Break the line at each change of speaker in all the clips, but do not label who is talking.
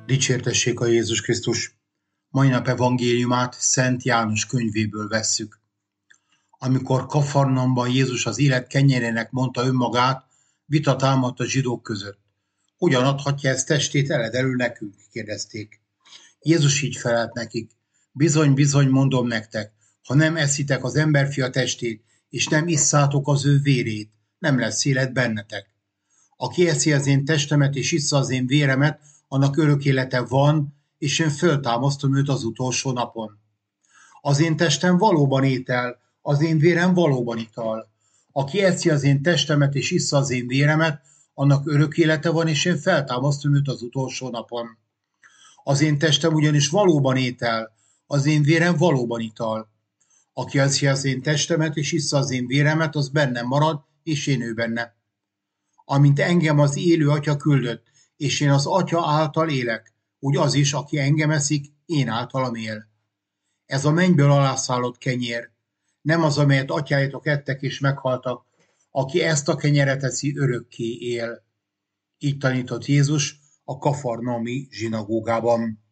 Dicsértessék a Jézus Krisztus! Mai nap evangéliumát Szent János könyvéből vesszük. Amikor Kafarnaumban Jézus az élet kenyerének mondta önmagát, vita támadt a zsidók között. Hogyan adhatja ezt testét eledelül nekünk? Kérdezték. Jézus így felelt nekik. Bizony, bizony mondom nektek, ha nem eszitek az emberfia testét, és nem isszátok az ő vérét, nem lesz élet bennetek. Aki eszi az én testemet és issza az én véremet, annak örök élete van, és én föltámasztom őt az utolsó napon. Az én testem valóban étel, az én vérem valóban ital. Aki eszi az én testemet és issza az én véremet, annak örök élete van, és én feltámasztom őt az utolsó napon. Az én testem ugyanis valóban étel, az én vérem valóban ital. Aki eszi az én testemet és issza az én véremet, az bennem marad, és én ő benne. Amint engem az élő Atya küldött, és én az Atya által élek, úgy az is, aki engem eszik, én általam él. Ez a mennyből alászállott kenyér, nem az, amelyet atyáitok ettek és meghaltak, aki ezt a kenyeret eszi, örökké él. Így tanított Jézus a kafarnaumi zsinagógában.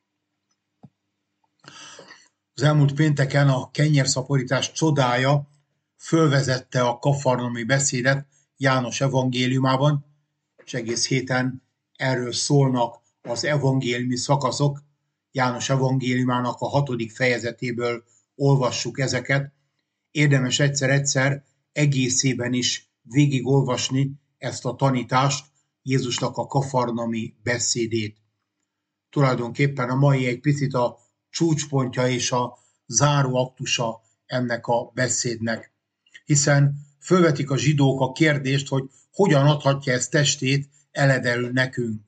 Az elmúlt pénteken a kenyérszaporítás csodája fölvezette a kafarnaumi beszédet János evangéliumában, és egész héten erről szólnak az evangéliumi szakaszok. János evangéliumának a 6. fejezetéből olvassuk ezeket. Érdemes egyszer-egyszer egészében is végigolvasni ezt a tanítást, Jézusnak a kafarnaumi beszédét. Tulajdonképpen a mai egy picit a csúcspontja és a záró aktusa ennek a beszédnek. Hiszen fölvetik a zsidók a kérdést, hogy hogyan adhatja ezt testét eledelül nekünk.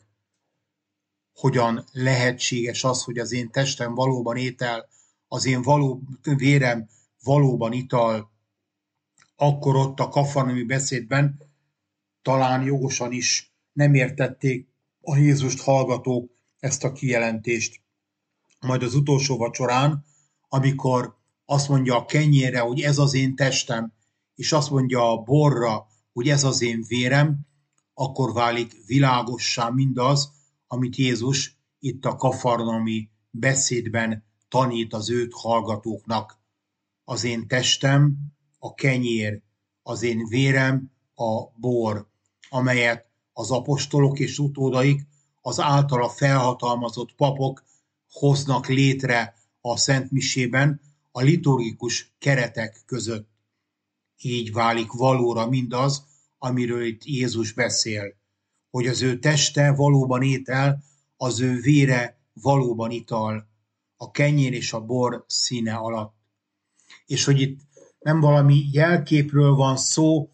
Hogyan lehetséges az, hogy az én testem valóban étel, az én vérem valóban ital. Akkor ott a kafarnaumi beszédben talán jogosan is nem értették a Jézust hallgatók ezt a kijelentést. Majd az utolsó vacsorán, amikor azt mondja a kenyérre, hogy ez az én testem, és azt mondja a borra, hogy ez az én vérem, akkor válik világossá mindaz, amit Jézus itt a kafarnaumi beszédben tanít az őt hallgatóknak. Az én testem a kenyér, az én vérem a bor, amelyet az apostolok és utódaik, az általa felhatalmazott papok hoznak létre a szentmisében a liturgikus keretek között. Így válik valóra mindaz, amiről itt Jézus beszél, hogy az ő teste valóban étel, az ő vére valóban ital, a kenyér és a bor színe alatt. És hogy itt nem valami jelképről van szó,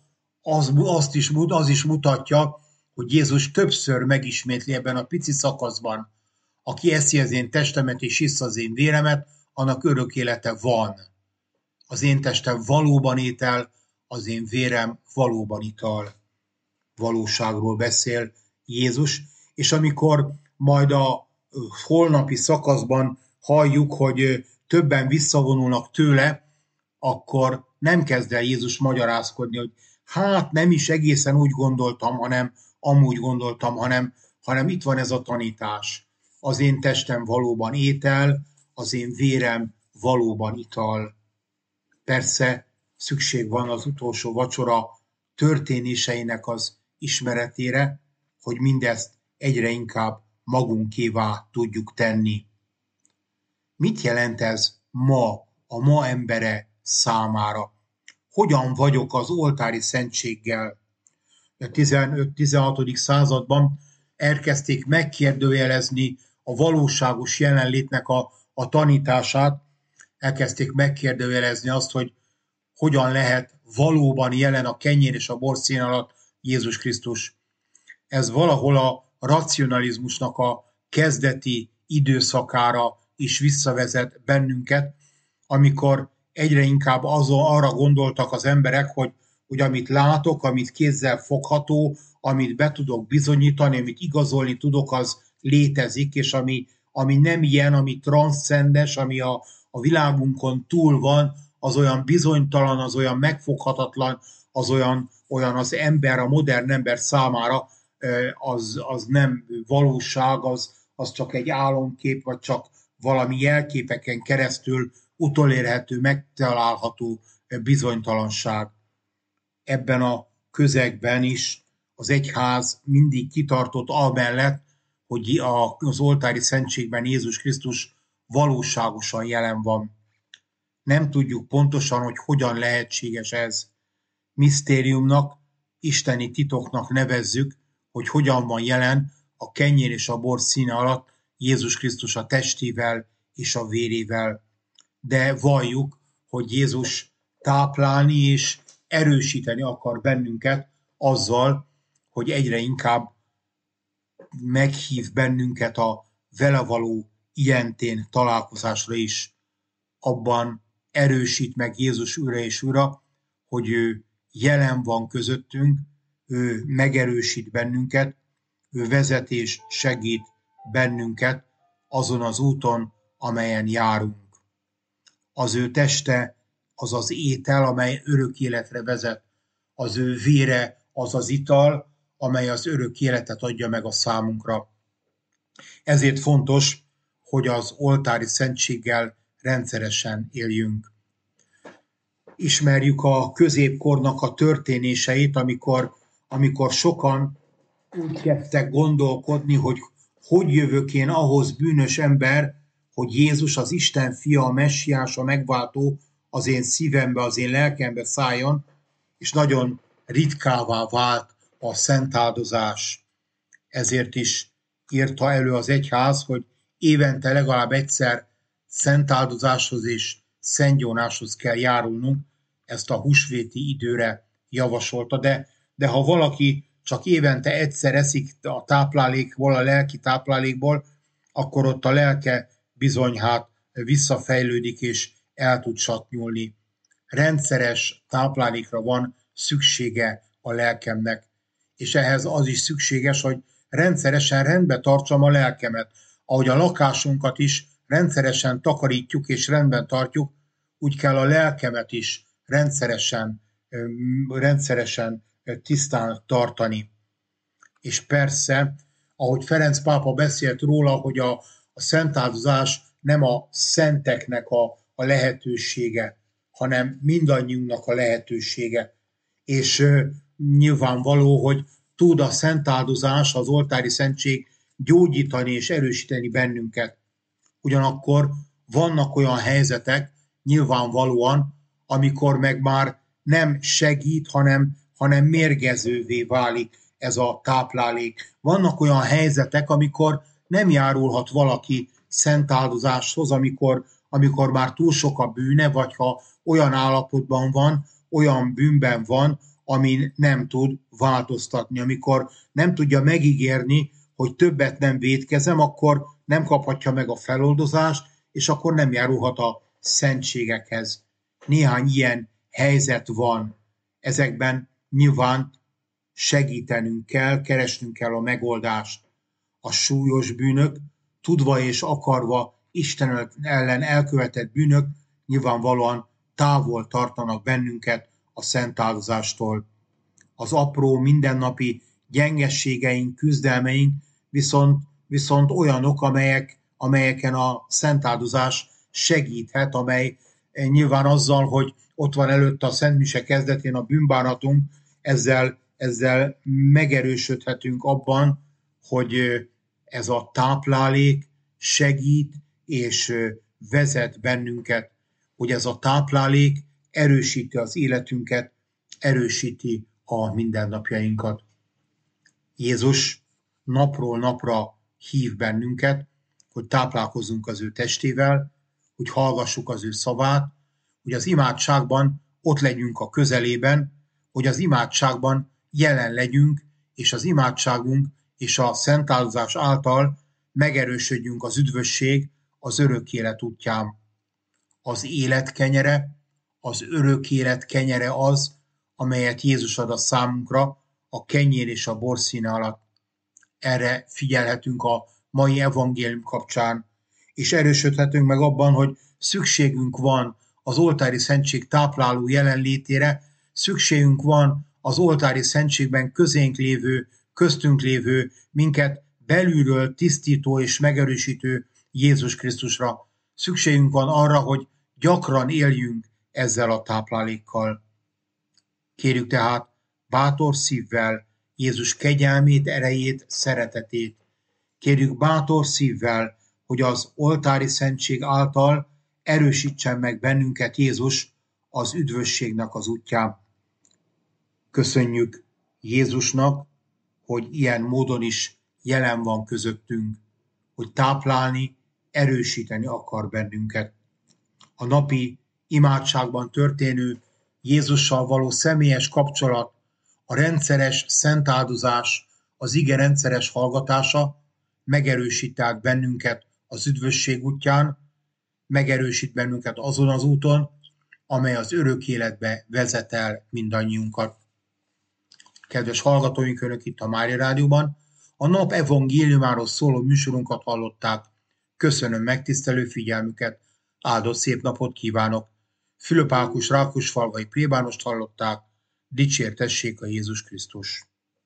az is mutatja, hogy Jézus többször megismétli ebben a pici szakaszban. Aki eszi az én testemet és issza az én véremet, annak örök élete van. Az én testem valóban étel, az én vérem valóban ital. Valóságról beszél Jézus, és amikor majd a holnapi szakaszban halljuk, hogy többen visszavonulnak tőle, akkor nem kezd el Jézus magyarázkodni, hogy hát nem is egészen úgy gondoltam, hanem amúgy gondoltam, hanem itt van ez a tanítás. Az én testem valóban étel, az én vérem valóban ital. Persze szükség van az utolsó vacsora történéseinek az ismeretére, hogy mindezt egyre inkább magunkévá tudjuk tenni. Mit jelent ez ma, a ma embere számára? Hogyan vagyok az oltári szentséggel? A 15-16. században elkezdték megkérdőjelezni a valóságos jelenlétnek a tanítását, elkezdték megkérdőjelezni azt, hogy hogyan lehet valóban jelen a kenyér és a bor szín alatt Jézus Krisztus. Ez valahol a racionalizmusnak a kezdeti időszakára is visszavezet bennünket, amikor egyre inkább arra gondoltak az emberek, hogy amit látok, amit kézzel fogható, amit be tudok bizonyítani, amit igazolni tudok, az létezik, és ami nem ilyen, ami transzcendes, ami a világunkon túl van, az olyan bizonytalan, az olyan megfoghatatlan, az olyan az ember, a modern ember számára az nem valóság, az az csak egy álomkép, vagy csak valami jelképeken keresztül utolérhető, megtalálható bizonytalanság. Ebben a közegben is az egyház mindig kitartott amellett, hogy az oltári szentségben Jézus Krisztus valóságosan jelen van. Nem tudjuk pontosan, hogy hogyan lehetséges ez. Misztériumnak, isteni titoknak nevezzük, hogy hogyan van jelen a kenyér és a bor színe alatt Jézus Krisztus a testével és a vérével. De valljuk, hogy Jézus táplálni és erősíteni akar bennünket azzal, hogy egyre inkább meghív bennünket a vele való ilyentén találkozásra is. Abban erősít meg Jézus újra és újra, hogy ő jelen van közöttünk, ő megerősít bennünket, ő vezet és segít bennünket azon az úton, amelyen járunk. Az ő teste az az étel, amely örök életre vezet. Az ő vére az az ital, amely az örök életet adja meg a számunkra. Ezért fontos, hogy az oltári szentséggel rendszeresen éljünk. Ismerjük a középkornak a történéseit, amikor sokan úgy kezdtek gondolkodni, hogy jövök én ahhoz bűnös ember, hogy Jézus az Isten fia, a messiás, a megváltó az én szívembe, az én lelkembe szálljon, és nagyon ritkává vált a szentáldozás. Ezért is írta elő az egyház, hogy évente legalább egyszer szentáldozáshoz és szentgyónáshoz kell járulnunk, ezt a húsvéti időre javasolta, de ha valaki csak évente egyszer eszik a táplálékból, a lelki táplálékból, akkor ott a lelke bizony visszafejlődik és el tud satnyulni. Rendszeres táplálékra van szüksége a lelkemnek, és ehhez az is szükséges, hogy rendszeresen rendbe tartsam a lelkemet. Ahogy a lakásunkat is rendszeresen takarítjuk és rendben tartjuk, úgy kell a lelkemet is rendszeresen tisztán tartani. És persze, ahogy Ferenc pápa beszélt róla, hogy a szentáldozás nem a szenteknek a lehetősége, hanem mindannyiunknak a lehetősége. És nyilvánvaló, hogy tud a szentáldozás, az oltári szentség gyógyítani és erősíteni bennünket. Ugyanakkor vannak olyan helyzetek, nyilvánvalóan, amikor meg már nem segít, hanem mérgezővé válik ez a táplálék. Vannak olyan helyzetek, amikor nem járulhat valaki szentáldozáshoz, amikor már túl sok a bűne, vagy ha olyan állapotban van, olyan bűnben van, amin nem tud változtatni. Amikor nem tudja megígérni, hogy többet nem vétkezem, akkor nem kaphatja meg a feloldozást, és akkor nem járulhat a szentségekhez. Néhány ilyen helyzet van. Ezekben nyilván segítenünk kell, keresnünk kell a megoldást. A súlyos bűnök, tudva és akarva Isten ellen elkövetett bűnök nyilvánvalóan távol tartanak bennünket a szentáldozástól. Az apró mindennapi gyengességeink, küzdelmeink viszont olyanok, amelyeken a szentáldozás segíthet, amely nyilván azzal, hogy ott van előtte a szentmise kezdetén a bűnbánatunk, ezzel megerősödhetünk abban, hogy ez a táplálék segít és vezet bennünket, hogy ez a táplálék erősíti az életünket, erősíti a mindennapjainkat. Jézus napról napra hív bennünket, hogy táplálkozzunk az ő testével, hogy hallgassuk az ő szavát, hogy az imádságban ott legyünk a közelében, hogy az imádságban jelen legyünk, és az imádságunk és a szentáldozás által megerősödjünk az üdvösség, az örök élet útján. Az élet kenyere, az örök élet kenyere az, amelyet Jézus ad a számunkra a kenyér és a bor színe alatt. Erre figyelhetünk a mai evangélium kapcsán, és erősödhetünk meg abban, hogy szükségünk van az oltári szentség tápláló jelenlétére, szükségünk van az oltári szentségben köztünk lévő, minket belülről tisztító és megerősítő Jézus Krisztusra. Szükségünk van arra, hogy gyakran éljünk ezzel a táplálékkal. Kérjük tehát bátor szívvel Jézus kegyelmét, erejét, szeretetét. Kérjük bátor szívvel, hogy az oltári szentség által erősítsen meg bennünket Jézus az üdvösségnek az útján. Köszönjük Jézusnak, hogy ilyen módon is jelen van közöttünk, hogy táplálni, erősíteni akar bennünket. A napi imádságban történő Jézussal való személyes kapcsolat, a rendszeres szentáldozás, az ige rendszeres hallgatása megerősít bennünket az üdvösség útján, megerősít bennünket azon az úton, amely az örök életbe vezet el mindannyiunkat. Kedves hallgatóink, Önök itt a Mária Rádióban a nap evangéliumáról szóló műsorunkat hallották. Köszönöm megtisztelő figyelmüket, áldott szép napot kívánok! Fülöp Ákos Rákosfalvai plébánost hallották, dicsértessék a Jézus Krisztus!